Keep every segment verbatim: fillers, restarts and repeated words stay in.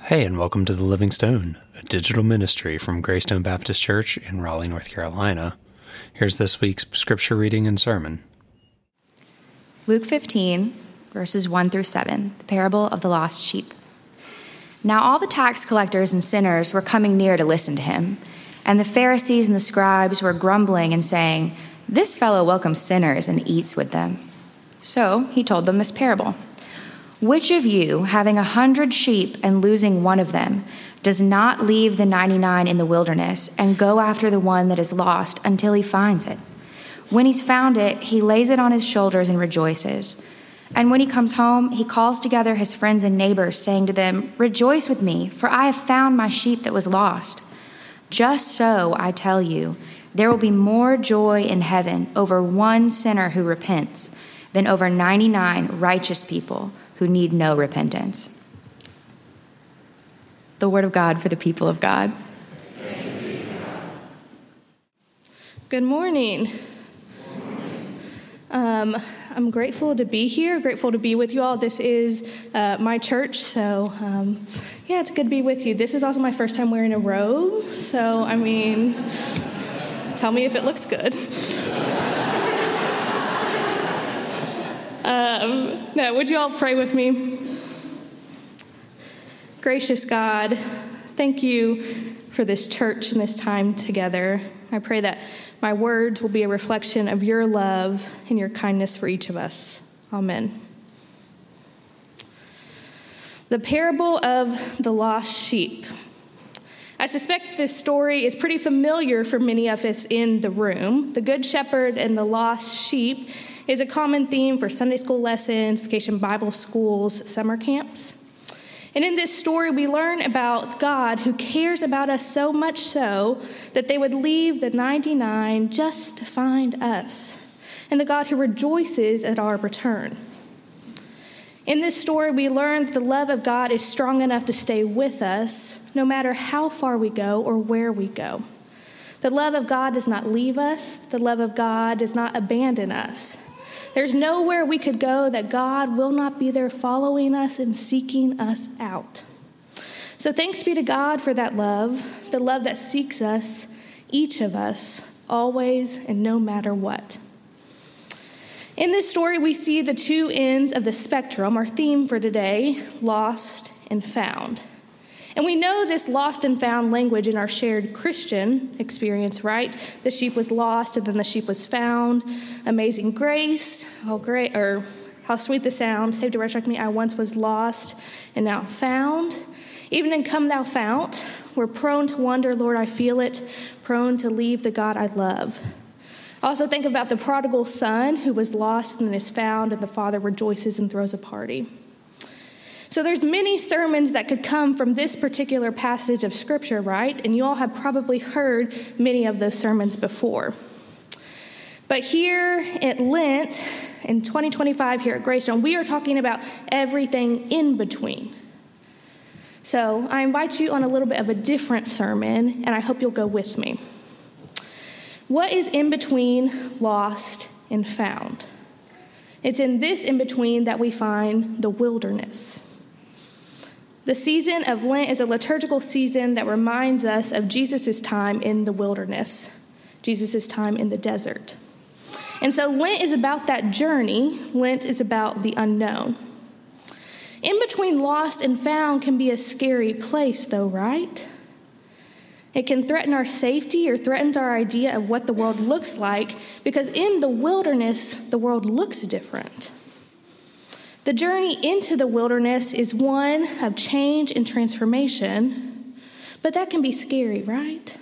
Hey, and welcome to The Living Stone, a digital ministry from Greystone Baptist Church in Raleigh, North Carolina. Here's this week's scripture reading and sermon. Luke fifteen, verses one through seven, the parable of the lost sheep. Now all the tax collectors and sinners were coming near to listen to him, and the Pharisees and the scribes were grumbling and saying, "This fellow welcomes sinners and eats with them." So he told them this parable. Which of you, having a hundred sheep and losing one of them, does not leave the ninety-nine in the wilderness and go after the one that is lost until he finds it? When he's found it, he lays it on his shoulders and rejoices. And when he comes home, he calls together his friends and neighbors, saying to them, "Rejoice with me, for I have found my sheep that was lost." Just so, I tell you, there will be more joy in heaven over one sinner who repents than over ninety-nine righteous people who need no repentance. The word of God for the people of God. Good morning. Um, I'm grateful to be here, grateful to be with you all. This is uh, my church, so um, yeah, it's good to be with you. This is also my first time wearing a robe, so I mean, tell me if it looks good. Um, no, would you all pray with me? Gracious God, thank you for this church and this time together. I pray that my words will be a reflection of your love and your kindness for each of us. Amen. The parable of the lost sheep. I suspect this story is pretty familiar for many of us in the room. The Good Shepherd and the lost sheep is a common theme for Sunday school lessons, vacation Bible schools, summer camps. And in this story, we learn about God who cares about us so much so that they would leave the ninety-nine just to find us, and the God who rejoices at our return. In this story, we learn that the love of God is strong enough to stay with us no matter how far we go or where we go. The love of God does not leave us. The love of God does not abandon us. There's nowhere we could go that God will not be there following us and seeking us out. So thanks be to God for that love, the love that seeks us, each of us, always and no matter what. In this story, we see the two ends of the spectrum, our theme for today, lost and found. And we know this lost and found language in our shared Christian experience, right? The sheep was lost and then the sheep was found. Amazing grace, how great, or how sweet the sound. Saved a wretch like me, I once was lost and now found. Even in Come Thou Fount, we're prone to wonder, Lord, I feel it, prone to leave the God I love. Also think about the prodigal son who was lost and then is found, and the father rejoices and throws a party. So there's many sermons that could come from this particular passage of Scripture, right? And you all have probably heard many of those sermons before. But here at Lent, in twenty twenty-five here at Greystone, we are talking about everything in between. So I invite you on a little bit of a different sermon, and I hope you'll go with me. What is in between lost and found? It's in this in between that we find the wilderness. The season of Lent is a liturgical season that reminds us of Jesus' time in the wilderness, Jesus' time in the desert. And so Lent is about that journey. Lent is about the unknown. In between lost and found can be a scary place, though, right? It can threaten our safety or threatens our idea of what the world looks like, because in the wilderness, the world looks different. The journey into the wilderness is one of change and transformation, but that can be scary, right?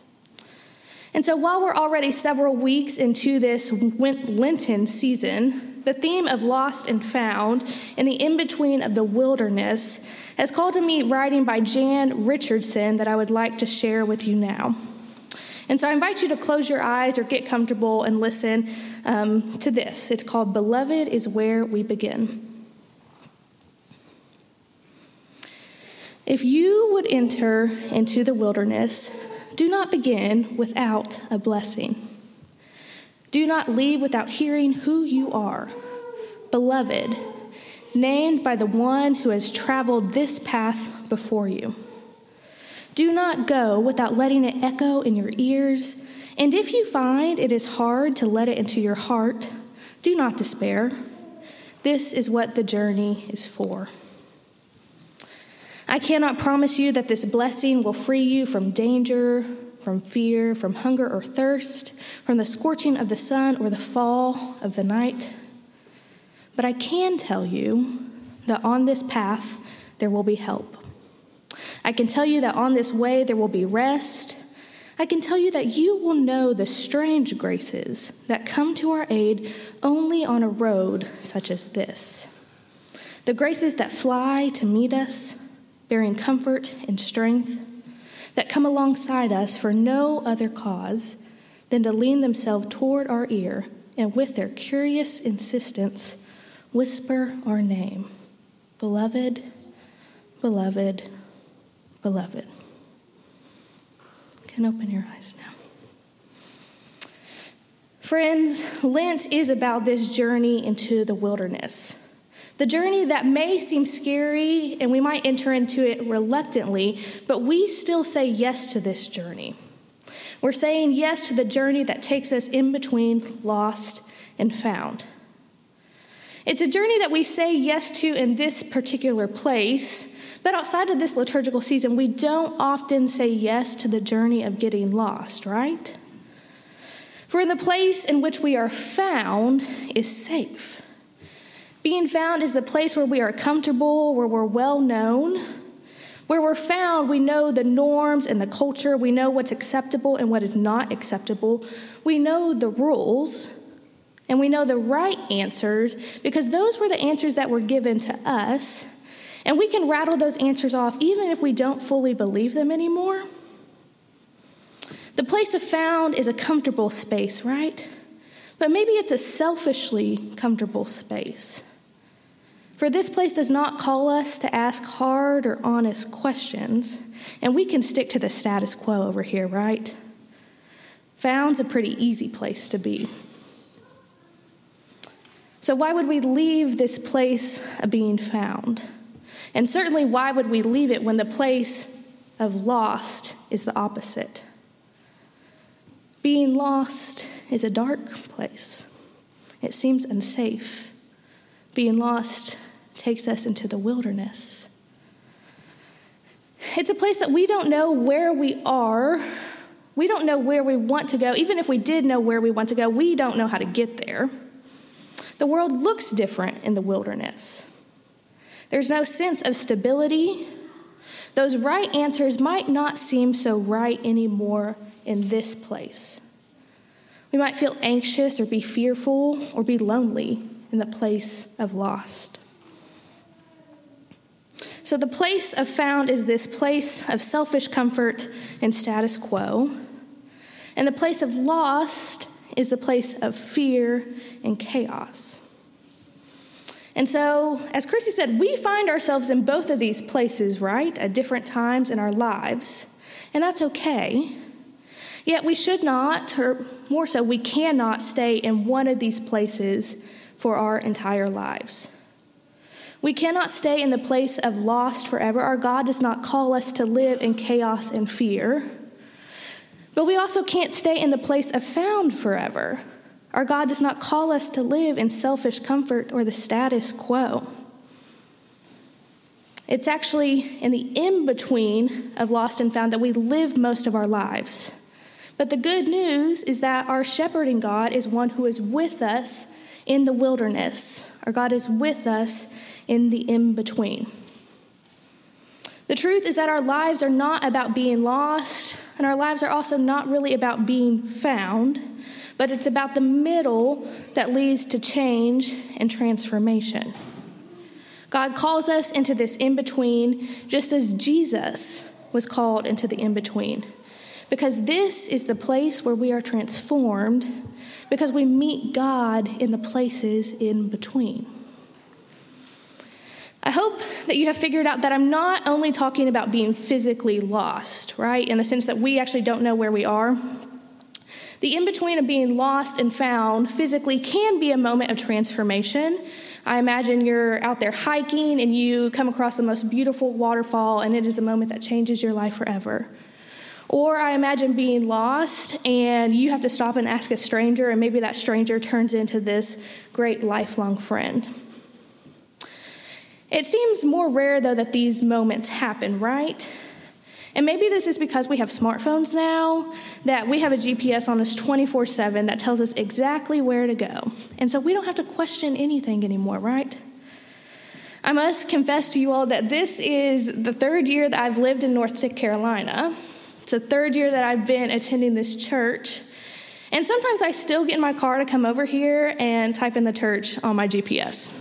And so while we're already several weeks into this Lenten season, the theme of lost and found and the in-between of the wilderness has called to me writing by Jan Richardson that I would like to share with you now. And so I invite you to close your eyes or get comfortable and listen um, to this. It's called Beloved is Where We Begin. If you would enter into the wilderness, do not begin without a blessing. Do not leave without hearing who you are. Beloved, named by the one who has traveled this path before you. Do not go without letting it echo in your ears, and if you find it is hard to let it into your heart, do not despair. This is what the journey is for. I cannot promise you that this blessing will free you from danger, from fear, from hunger or thirst, from the scorching of the sun or the fall of the night. But I can tell you that on this path there will be help. I can tell you that on this way there will be rest. I can tell you that you will know the strange graces that come to our aid only on a road such as this. The graces that fly to meet us, bearing comfort and strength, that come alongside us for no other cause than to lean themselves toward our ear and with their curious insistence whisper our name, beloved, beloved, beloved. You can open your eyes now. Friends, Lent is about this journey into the wilderness. The journey that may seem scary and we might enter into it reluctantly, but we still say yes to this journey. We're saying yes to the journey that takes us in between lost and found. It's a journey that we say yes to in this particular place, but outside of this liturgical season, we don't often say yes to the journey of getting lost, right? For in the place in which we are found is safe. Being found is the place where we are comfortable, where we're well known. Where we're found, we know the norms and the culture. We know what's acceptable and what is not acceptable. We know the rules, and we know the right answers because those were the answers that were given to us. And we can rattle those answers off even if we don't fully believe them anymore. The place of found is a comfortable space, right? But maybe it's a selfishly comfortable space. For this place does not call us to ask hard or honest questions, and we can stick to the status quo over here, right? Found's a pretty easy place to be. So why would we leave this place of being found? And certainly, why would we leave it when the place of lost is the opposite? Being lost is a dark place. It seems unsafe. Being lost takes us into the wilderness. It's a place that we don't know where we are. We don't know where we want to go. Even if we did know where we want to go, we don't know how to get there. The world looks different in the wilderness. There's no sense of stability. Those right answers might not seem so right anymore in this place. We might feel anxious or be fearful or be lonely in the place of lost. So the place of found is this place of selfish comfort and status quo. And the place of lost is the place of fear and chaos. And so, as Chrissy said, we find ourselves in both of these places, right, at different times in our lives. And that's okay. Yet we should not, or more so, we cannot stay in one of these places for our entire lives. We cannot stay in the place of lost forever. Our God does not call us to live in chaos and fear. But we also can't stay in the place of found forever. Our God does not call us to live in selfish comfort or the status quo. It's actually in the in-between of lost and found that we live most of our lives. But the good news is that our shepherding God is one who is with us in the wilderness. Our God is with us in the in-between. The truth is that our lives are not about being lost, and our lives are also not really about being found, but it's about the middle that leads to change and transformation. God calls us into this in-between just as Jesus was called into the in-between, because this is the place where we are transformed because we meet God in the places in between. I hope that you have figured out that I'm not only talking about being physically lost, right, in the sense that we actually don't know where we are. The in-between of being lost and found physically can be a moment of transformation. I imagine you're out there hiking and you come across the most beautiful waterfall, and it is a moment that changes your life forever. Or I imagine being lost and you have to stop and ask a stranger, and maybe that stranger turns into this great lifelong friend. It seems more rare, though, that these moments happen, right? And maybe this is because we have smartphones now, that we have a G P S on us twenty-four seven that tells us exactly where to go. And so we don't have to question anything anymore, right? I must confess to you all that this is the third year that I've lived in North Carolina. It's the third year that I've been attending this church. And sometimes I still get in my car to come over here and type in the church on my G P S.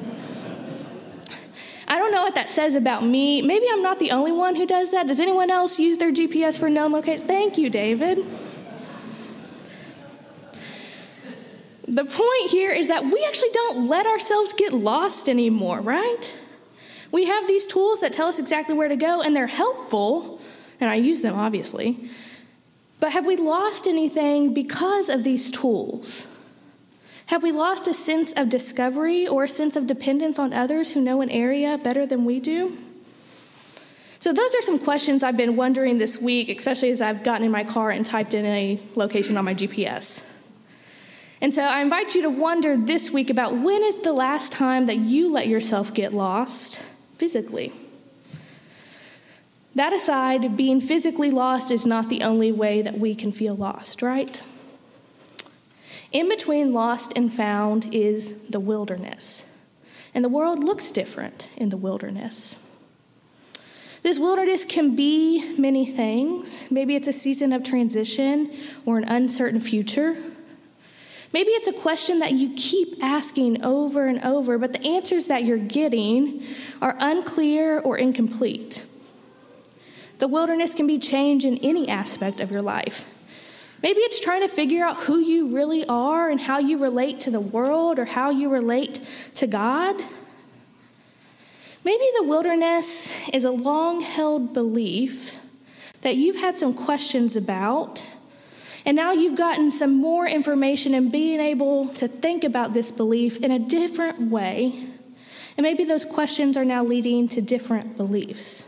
I don't know what that says about me. Maybe I'm not the only one who does that. Does anyone else use their G P S for known location? Thank you, David. The point here is that we actually don't let ourselves get lost anymore, right? We have these tools that tell us exactly where to go, and they're helpful, and I use them, obviously. But have we lost anything because of these tools? Have we lost a sense of discovery or a sense of dependence on others who know an area better than we do? So those are some questions I've been wondering this week, especially as I've gotten in my car and typed in a location on my G P S. And so I invite you to wonder this week about when is the last time that you let yourself get lost physically? That aside, being physically lost is not the only way that we can feel lost, right? In between lost and found is the wilderness. And the world looks different in the wilderness. This wilderness can be many things. Maybe it's a season of transition or an uncertain future. Maybe it's a question that you keep asking over and over, but the answers that you're getting are unclear or incomplete. The wilderness can be change in any aspect of your life. Maybe it's trying to figure out who you really are and how you relate to the world or how you relate to God. Maybe the wilderness is a long-held belief that you've had some questions about, and now you've gotten some more information and being able to think about this belief in a different way. And maybe those questions are now leading to different beliefs.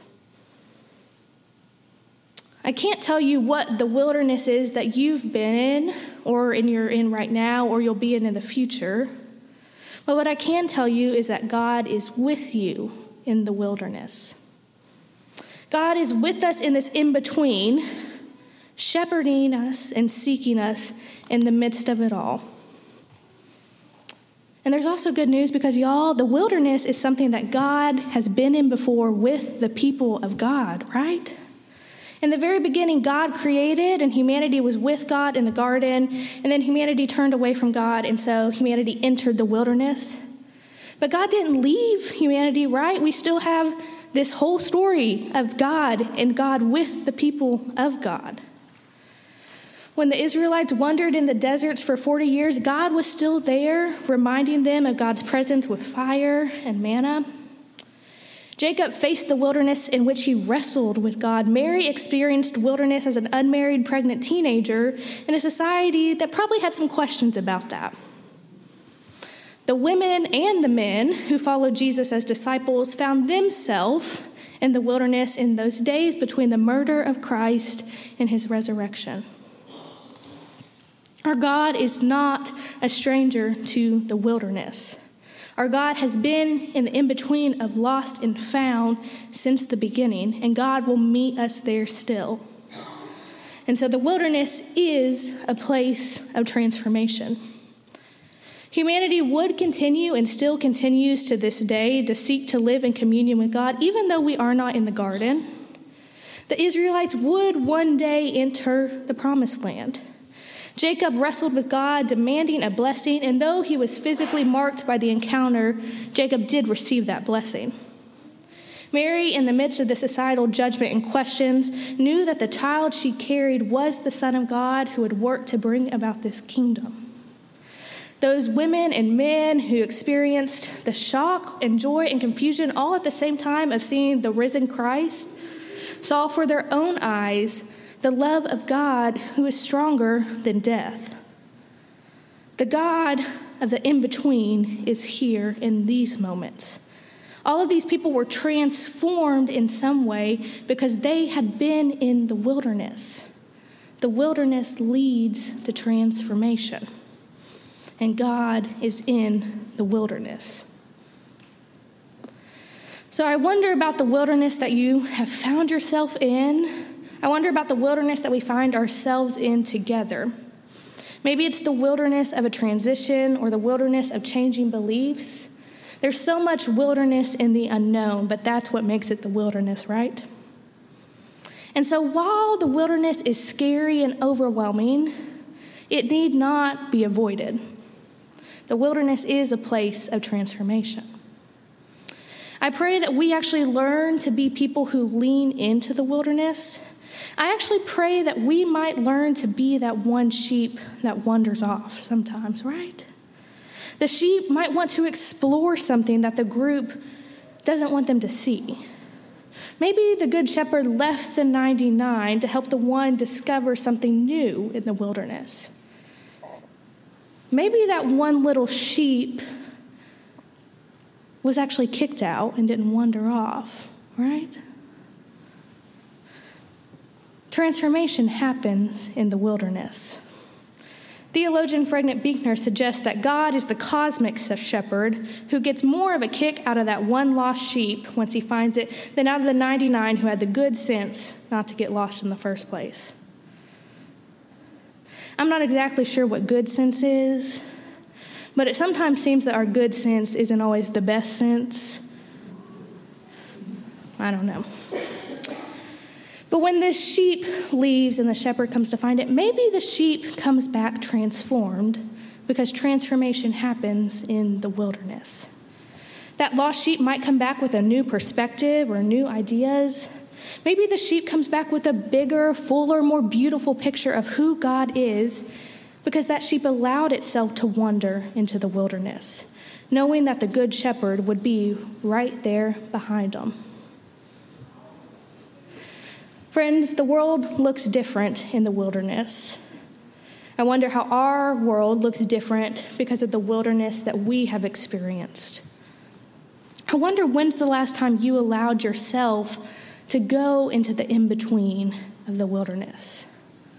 I can't tell you what the wilderness is that you've been in or in you're in right now or you'll be in in the future. But what I can tell you is that God is with you in the wilderness. God is with us in this in-between, shepherding us and seeking us in the midst of it all. And there's also good news because, y'all, the wilderness is something that God has been in before with the people of God, right? In the very beginning, God created, and humanity was with God in the garden, and then humanity turned away from God, and so humanity entered the wilderness. But God didn't leave humanity, right? We still have this whole story of God and God with the people of God. When the Israelites wandered in the deserts for forty years, God was still there, reminding them of God's presence with fire and manna. Jacob faced the wilderness in which he wrestled with God. Mary experienced wilderness as an unmarried pregnant teenager in a society that probably had some questions about that. The women and the men who followed Jesus as disciples found themselves in the wilderness in those days between the murder of Christ and his resurrection. Our God is not a stranger to the wilderness. Our God has been in the in-between of lost and found since the beginning, and God will meet us there still. And so the wilderness is a place of transformation. Humanity would continue and still continues to this day to seek to live in communion with God, even though we are not in the garden. The Israelites would one day enter the promised land. Jacob wrestled with God, demanding a blessing, and though he was physically marked by the encounter, Jacob did receive that blessing. Mary, in the midst of the societal judgment and questions, knew that the child she carried was the Son of God who would work to bring about this kingdom. Those women and men who experienced the shock and joy and confusion all at the same time of seeing the risen Christ saw for their own eyes the love of God who is stronger than death. The God of the in-between is here in these moments. All of these people were transformed in some way because they had been in the wilderness. The wilderness leads to transformation, and God is in the wilderness. So I wonder about the wilderness that you have found yourself in. I wonder about the wilderness that we find ourselves in together. Maybe it's the wilderness of a transition or the wilderness of changing beliefs. There's so much wilderness in the unknown, but that's what makes it the wilderness, right? And so while the wilderness is scary and overwhelming, it need not be avoided. The wilderness is a place of transformation. I pray that we actually learn to be people who lean into the wilderness. I actually pray that we might learn to be that one sheep that wanders off sometimes, right? The sheep might want to explore something that the group doesn't want them to see. Maybe the good shepherd left the ninety-nine to help the one discover something new in the wilderness. Maybe that one little sheep was actually kicked out and didn't wander off, right? Transformation happens in the wilderness. Theologian Frederick Buechner suggests that God is the cosmic shepherd who gets more of a kick out of that one lost sheep once he finds it than out of the ninety-nine who had the good sense not to get lost in the first place. I'm not exactly sure what good sense is, but it sometimes seems that our good sense isn't always the best sense. I don't know. But when this sheep leaves and the shepherd comes to find it, maybe the sheep comes back transformed because transformation happens in the wilderness. That lost sheep might come back with a new perspective or new ideas. Maybe the sheep comes back with a bigger, fuller, more beautiful picture of who God is because that sheep allowed itself to wander into the wilderness, knowing that the good shepherd would be right there behind them. Friends, the world looks different in the wilderness. I wonder how our world looks different because of the wilderness that we have experienced. I wonder when's the last time you allowed yourself to go into the in-between of the wilderness.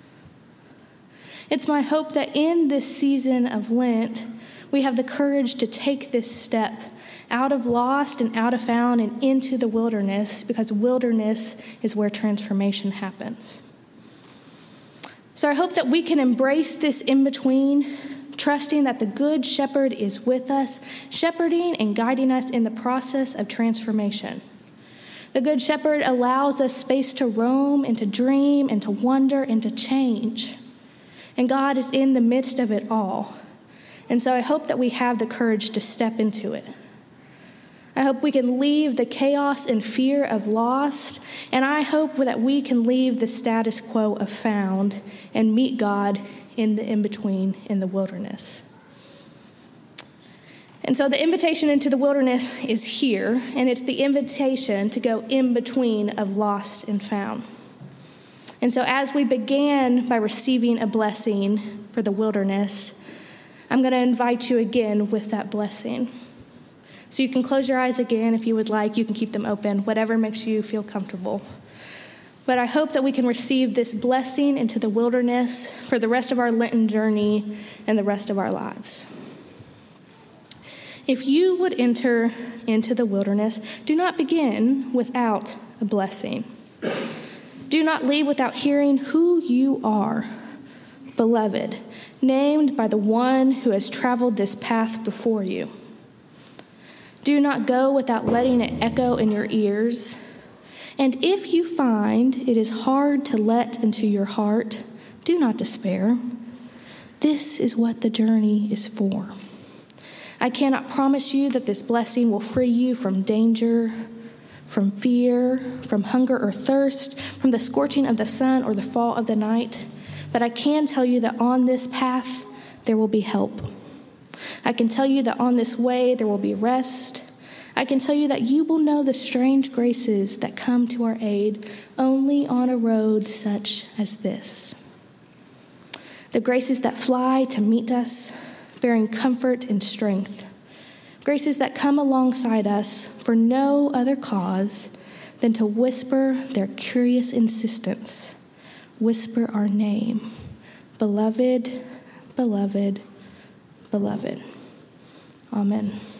It's my hope that in this season of Lent, we have the courage to take this step out of lost and out of found and into the wilderness, because wilderness is where transformation happens. So I hope that we can embrace this in-between, trusting that the Good Shepherd is with us, shepherding and guiding us in the process of transformation. The Good Shepherd allows us space to roam and to dream and to wonder and to change. And God is in the midst of it all. And so I hope that we have the courage to step into it. I hope we can leave the chaos and fear of lost, and I hope that we can leave the status quo of found and meet God in the in-between, in the wilderness. And so the invitation into the wilderness is here, and it's the invitation to go in between of lost and found. And so as we began by receiving a blessing for the wilderness, I'm going to invite you again with that blessing. So you can close your eyes again if you would like. You can keep them open, whatever makes you feel comfortable. But I hope that we can receive this blessing into the wilderness for the rest of our Lenten journey and the rest of our lives. If you would enter into the wilderness, do not begin without a blessing. Do not leave without hearing who you are, beloved, named by the one who has traveled this path before you. Do not go without letting it echo in your ears. And if you find it is hard to let into your heart, do not despair. This is what the journey is for. I cannot promise you that this blessing will free you from danger, from fear, from hunger or thirst, from the scorching of the sun or the fall of the night. But I can tell you that on this path, there will be help. I can tell you that on this way, there will be rest. I can tell you that you will know the strange graces that come to our aid only on a road such as this. The graces that fly to meet us, bearing comfort and strength. Graces that come alongside us for no other cause than to whisper their curious insistence, whisper our name, beloved, beloved, beloved. Amen.